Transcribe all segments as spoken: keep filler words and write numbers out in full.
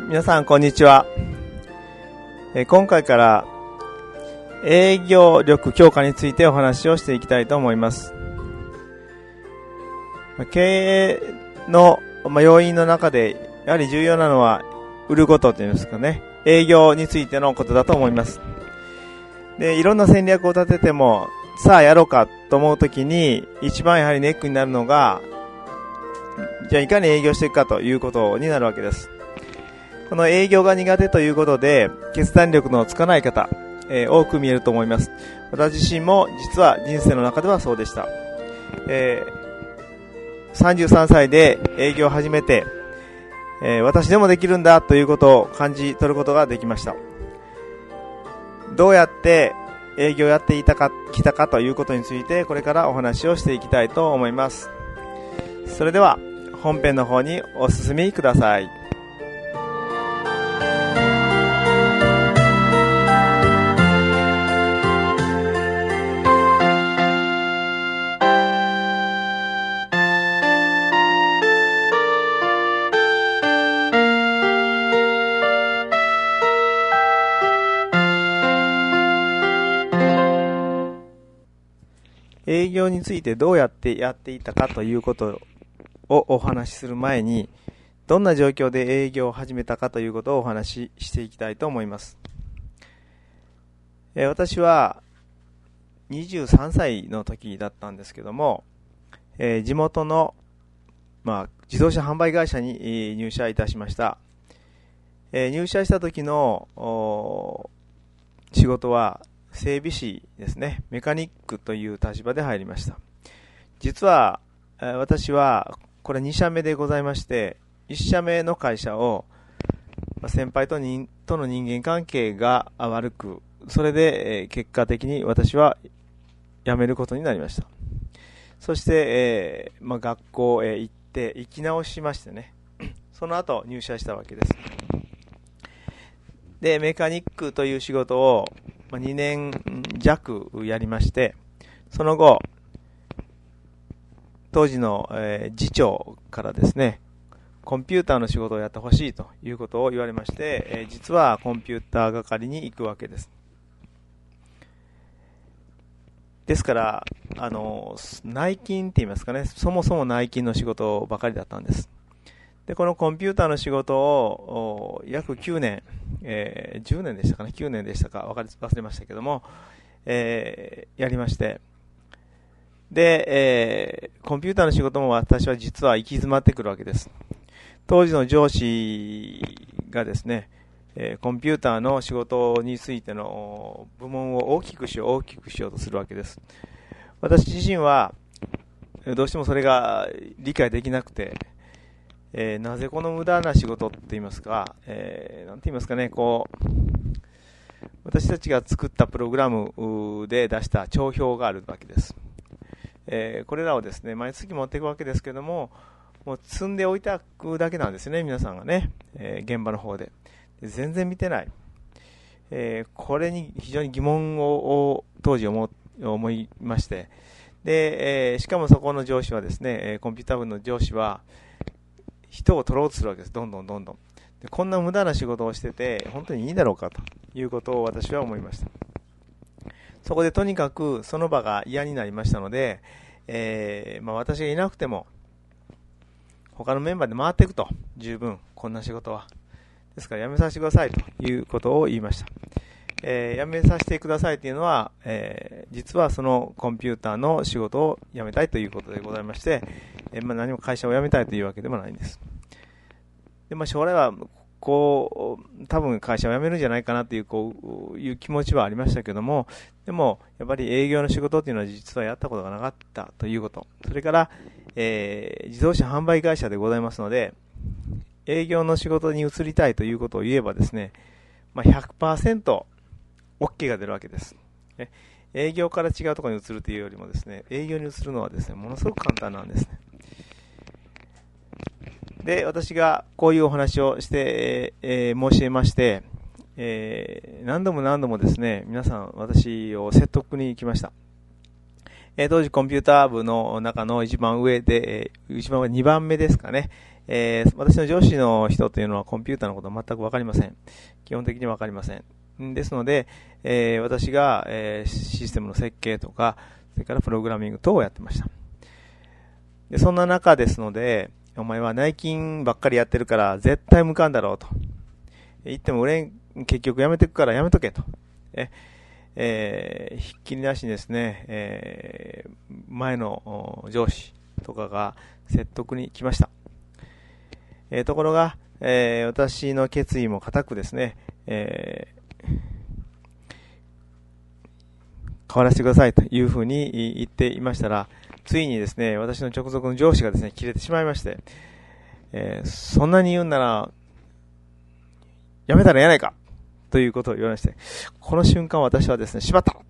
皆さんこんにちは。え今回から営業力強化についてお話をしていきたいと思います。経営の要因の中でやはり重要なのは売ることというんですかね、営業についてのことだと思います。で、いろんな戦略を立ててもさあやろうかと思うときに一番やはりネックになるのが、じゃあいかに営業していくかということになるわけです。この営業が苦手ということで決断力のつかない方、えー、多く見えると思います。私自身も実は人生の中ではそうでした。えー、さんじゅうさんさいで営業を始めて、えー、私でもできるんだということを感じ取ることができました。どうやって営業をやっていたか、きたかということについてこれからお話をしていきたいと思います。それでは本編の方にお進みください。営業についてどうやってやっていたかということをお話しする前に、どんな状況で営業を始めたかということをお話ししていきたいと思います。えー、私はにじゅうさんさいの時だったんですけども、えー、地元の、まあ、自動車販売会社に、えー、入社いたしました。えー、入社した時の仕事は整備士ですね。メカニックという立場で入りました。実は、えー、私はこれに社目でございまして、いち社目の会社を、まあ、先輩とにとの人間関係が悪く、それで、えー、結果的に私は辞めることになりました。そして、えーまあ、学校へ行って行き直しましてね、その後入社したわけです。で、メカニックという仕事をにねん弱やりまして、その後当時の、えー、次長からですね、コンピューターの仕事をやってほしいということを言われまして、えー、実はコンピューター係に行くわけです。ですからあの内勤って言いますかね、そもそも内勤の仕事ばかりだったんです。で、このコンピューターの仕事を約きゅうねん、えー、じゅうねんでしたかね、きゅうねんでしたか忘れましたけども、えー、やりまして、で、えー、コンピューターの仕事も私は実は行き詰まってくるわけです。当時の上司がですね、えー、コンピューターの仕事についての部門を大きくしよう大きくしようとするわけです。私自身はどうしてもそれが理解できなくて、えー、なぜこの無駄な仕事って言いますか、えー、なんて言いますかね、こう私たちが作ったプログラムで出した帳票があるわけです。えー、これらをですね、毎月持っていくわけですけども、もう積んでおいておくだけなんですね、皆さんがね、えー、現場の方で。で、全然見てない。えー、これに非常に疑問を当時 思, 思いまして、で、えー、しかもそこの上司はですね、コンピューター部の上司は人を取ろうとするわけです。どんどんどんどん。で、こんな無駄な仕事をしてて本当にいいだろうかということを私は思いました。そこでとにかくその場が嫌になりましたので、えーまあ、私がいなくても他のメンバーで回っていくと、十分こんな仕事はですから辞めさせてくださいということを言いました。えー、辞めさせてくださいというのは、えー、実はそのコンピューターの仕事を辞めたいということでございまして、えーまあ、何も会社を辞めたいというわけでもないんです。で、まあ、将来はこう多分会社を辞めるんじゃないかなというこういう気持ちはありましたけども、でもやっぱり営業の仕事というのは実はやったことがなかったということ、それから、えー、自動車販売会社でございますので、営業の仕事に移りたいということを言えばですね、まあ、ひゃくパーセント OK が出るわけです。営業から違うところに移るというよりもですね、営業に移るのはですね、ものすごく簡単なんですね。で、私がこういうお話をして、えー、申し上げまして、えー、何度も何度もですね、皆さん私を説得に来ました。えー、当時コンピューター部の中の一番上で、えー、一番上にばんめですかね、 えー、私の上司の人というのはコンピューターのことは全くわかりません。基本的にわかりません。ですので、えー、私が、えー、システムの設計とか、それからプログラミング等をやってました。で、そんな中ですので、お前は内勤ばっかりやってるから絶対向かんだろうと。言っても売れん、結局やめてくからやめとけと。え、えー、ひっきりなしにですね、えー、前の上司とかが説得に来ました。えー、ところが、えー、私の決意も固くですね、えー、変わらせてくださいというふうに言っていましたら、ついにですね、私の直属の上司がですね、切れてしまいまして、えー、そんなに言うんなら、やめたらやないかということを言われまして、この瞬間私はですね、しまった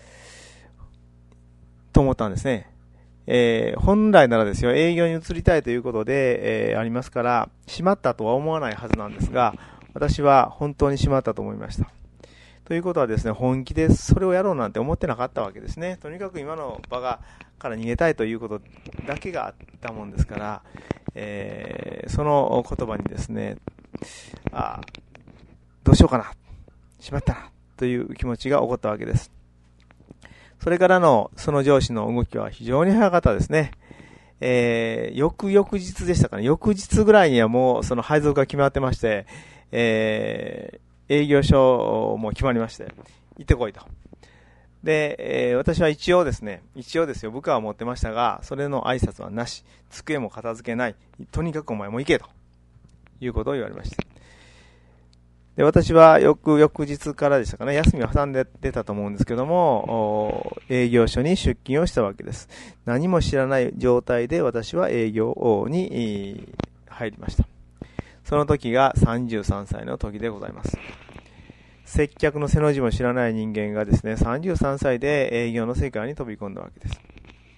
と思ったんですね。えー、本来ならですよ、営業に移りたいということで、えー、ありますから、しまったとは思わないはずなんですが、私は本当にしまったと思いました。ということはですね、本気でそれをやろうなんて思ってなかったわけですね。とにかく今の場がから逃げたいということだけがあったもんですから、えー、その言葉にですね、あ、どうしようかな、しまったな、という気持ちが起こったわけです。それからのその上司の動きは非常に早かったですね。えー、翌々日でしたかね。翌日ぐらいにはもうその配属が決まってまして、えー、営業所も決まりまして、行ってこいと。で、えー、私は一応ですね、一応ですよ、部下は持ってましたが、それの挨拶はなし、机も片付けない、とにかくお前も行けということを言われました。で、私は翌々日からでしたかね、休みを挟んで出たと思うんですけども、営業所に出勤をしたわけです。何も知らない状態で私は営業に入りました。その時がさんじゅうさんさいの時でございます。接客の背の字も知らない人間がですね、さんじゅうさんさいで営業の世界に飛び込んだわけです。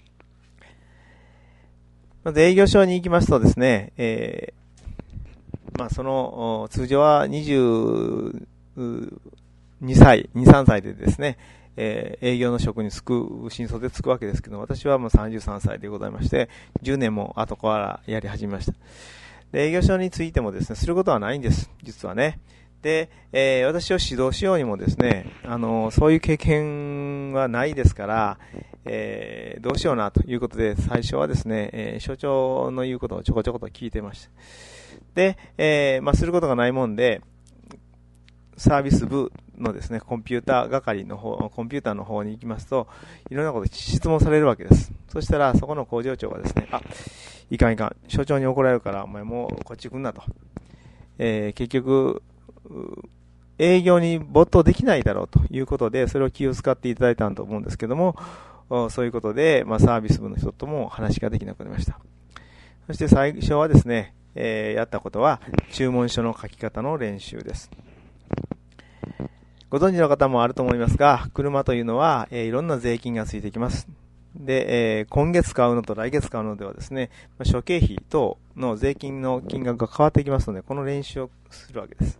まず営業所に行きますとですね、えー、まあその、通常はにじゅうにさい、に、さんさいでですね、えー、営業の職に就く、新卒で就くわけですけど、私はもうさんじゅうさんさいでございまして、じゅうねんも後からやり始めました。で、営業所についてもですね、することはないんです、実はね。で、えー、私を指導しようにもですね、あの、そういう経験はないですから、えー、どうしようなということで、最初はですね、えー、所長の言うことをちょこちょこと聞いてました。で、えー、まあ、することがないもんで、サービス部のですね、コンピューター係の方、コンピューターの方に行きますと、いろんなこと質問されるわけです。そしたら、そこの工場長がですね、あ、いかんいかん、所長に怒られるから、お前もうこっち来んなと。えー、結局、営業に没頭できないだろうということで、それを気を使っていただいたんと思うんですけども、そういうことで、まあ、サービス部の人とも話ができなくなりました。そして最初はですね、えー、やったことは、注文書の書き方の練習です。ご存知の方もあると思いますが、車というのは、えー、いろんな税金がついてきます。で、えー、今月買うのと来月買うのではですね、諸経費等の税金の金額が変わってきますので、この練習をするわけです。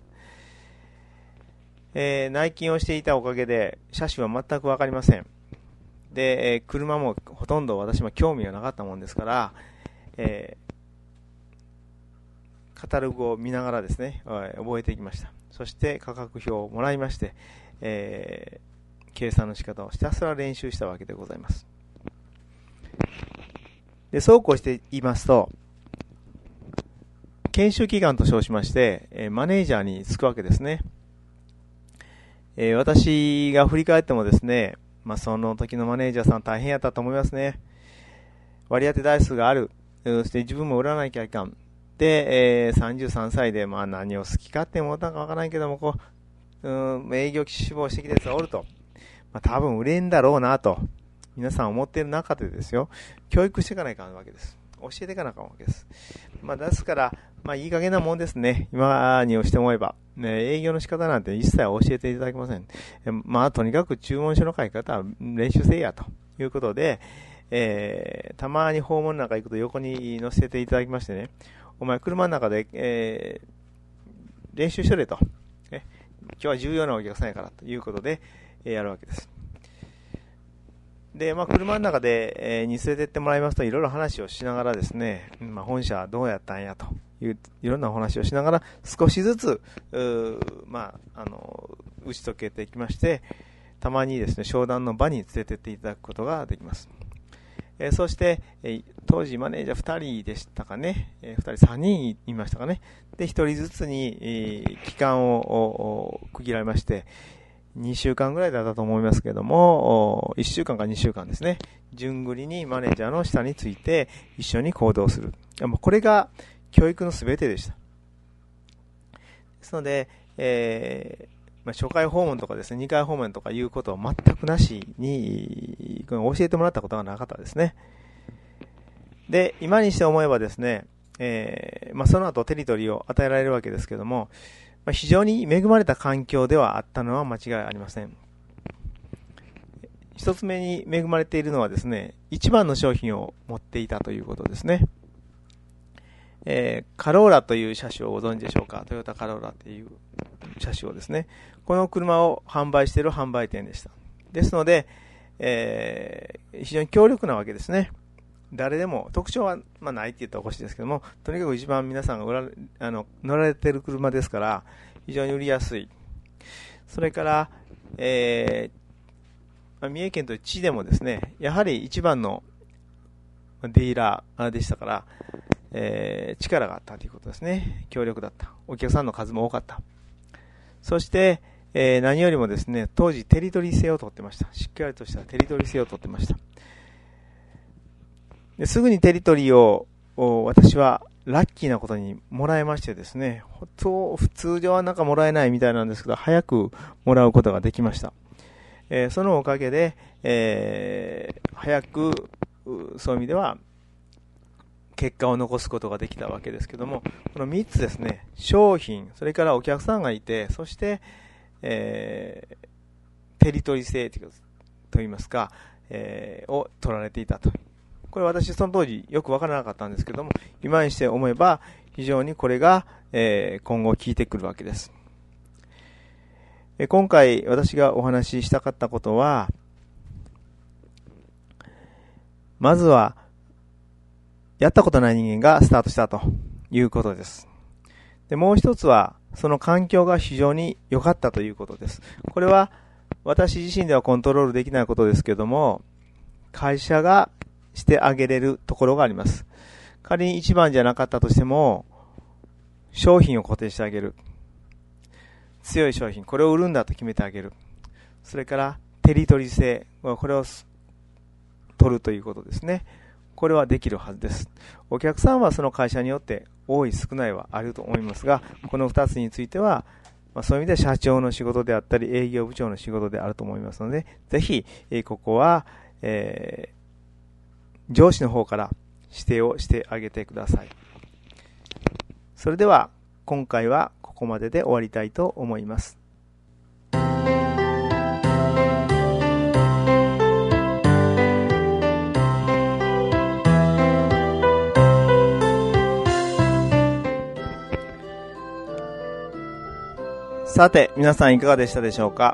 えー、内勤をしていたおかげで、車種は全くわかりません。で、えー、車もほとんど私も興味がなかったもんですから、えー、カタログを見ながらですね、覚えていきました。そして価格表をもらいまして、えー、計算の仕方をひたすら練習したわけでございます。で、そうこうして言いますと、研修期間と称しまして、えー、マネージャーに就くわけですね。えー、私が振り返ってもですね、まあ、その時のマネージャーさん大変やったと思いますね。割り当て台数がある。そして自分も売らなきゃいかん。で、えー、さんじゅうさんさいで、まあ何を好きかって思ったかわからないけども、こう、うん、営業志望してきたやつがおると。まあ多分売れんだろうなと。皆さん思っている中でですよ、教育していかないかんわけです。教えていかなきゃいかんわけです。まあですから、まあいい加減なもんですね。今にして思えば。ね、営業の仕方なんて一切教えていただけません。まあとにかく注文書の書き方は練習せいやということで、えー、たまに訪問なんか行くと横に乗せていただきましてね、お前車の中で、えー、練習しとれと、ね。今日は重要なお客さんやからということで、えー、やるわけです。 で、まあ、車の中で、えー、に連れてってもらいますと、いろいろ話をしながらですね、まあ、本社はどうやったんやという、いろんなお話をしながら、少しずつ、うまあ、あの、打ち解けていきまして、たまにですね、商談の場に連れてっていただくことができます。えー、そして、えー、当時マネージャーふたりでしたかね、えー、ふたりさんにんいましたかね。で、ひとりずつに、えー、期間を区切られまして、にしゅうかんぐらいだったと思いますけども、いっしゅうかんかにしゅうかんですね。順繰りにマネージャーの下について一緒に行動する。これが教育のすべてでした。ですので、えーまあ、初回訪問とかですね、にかい訪問とかいうことを全くなしに教えてもらったことがなかったですね。で、今にして思えばですね、えーまあ、その後テリトリーを与えられるわけですけども、まあ、非常に恵まれた環境ではあったのは間違いありません。一つ目に恵まれているのはですね、一番の商品を持っていたということですね。えー、カローラという車種をご存知でしょうか。トヨタカローラという車種をですね、この車を販売している販売店でした。ですので、えー、非常に強力なわけですね。誰でも、特徴は、まあ、ないって言ったらおかしいですけども、とにかく一番皆さんが売らあの乗られている車ですから、非常に売りやすい。それから、えー、三重県という地でもですね、やはり一番のディーラーでしたから、えー、力があったということですね。強力だった。お客さんの数も多かった。そして、えー、何よりもですね、当時テリトリー制を取ってました。しっかりとしたテリトリー制を取ってました。ですぐにテリトリーを私はラッキーなことにもらえましてですね、普通上はなんかもらえないみたいなんですけど、早くもらうことができました。えー、そのおかげで、えー、早くそういう意味では結果を残すことができたわけですけども、このみっつですね、商品、それからお客さんがいて、そして、えー、テリトリー制といいますか、えー、を取られていたと。これ私その当時よくわからなかったんですけども、今にして思えば非常にこれが、えー、今後効いてくるわけです。えー、今回私がお話ししたかったことは、まずはやったことない人間がスタートしたということです。で、もう一つはその環境が非常に良かったということです。これは私自身ではコントロールできないことですけども、会社がしてあげれるところがあります。仮に一番じゃなかったとしても、商品を固定してあげる。強い商品、これを売るんだと決めてあげる。それからテリトリー制、これを取るということですね。これはできるはずです。お客さんはその会社によって多い少ないはあると思いますが、この二つについては、まあ、そういう意味で社長の仕事であったり営業部長の仕事であると思いますので、ぜひ、えー、ここは、えー上司の方から指定をしてあげてください。それでは今回はここまでで終わりたいと思います。さて皆さんいかがでしたでしょうか。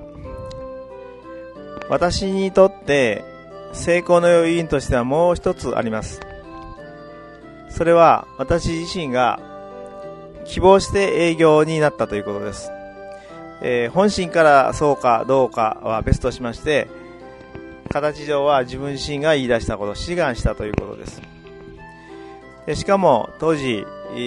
私にとって成功の要因としてはもう一つあります。それは私自身が希望して営業になったということです。えー、本心からそうかどうかは別としまして、形上は自分自身が言い出したこと、志願したということです。でしかも当時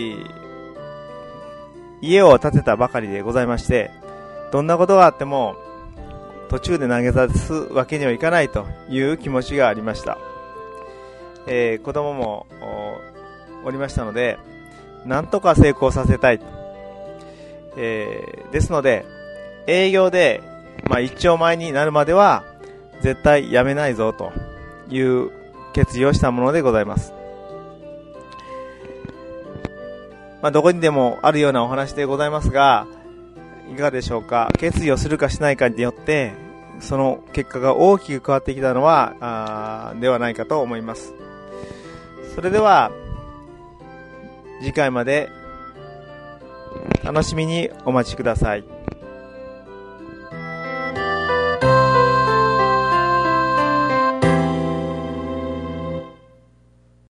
家を建てたばかりでございまして、どんなことがあっても途中で投げ出すわけにはいかないという気持ちがありました。えー、子供も お, おりましたので、なんとか成功させたい。えー、ですので、営業で、まあ、一丁前になるまでは絶対やめないぞという決意をしたものでございます。まあ、どこにでもあるようなお話でございますが、いかがでしょうか。決意をするかしないかによってその結果が大きく変わってきたのはあではないかと思います。それでは次回まで楽しみにお待ちください。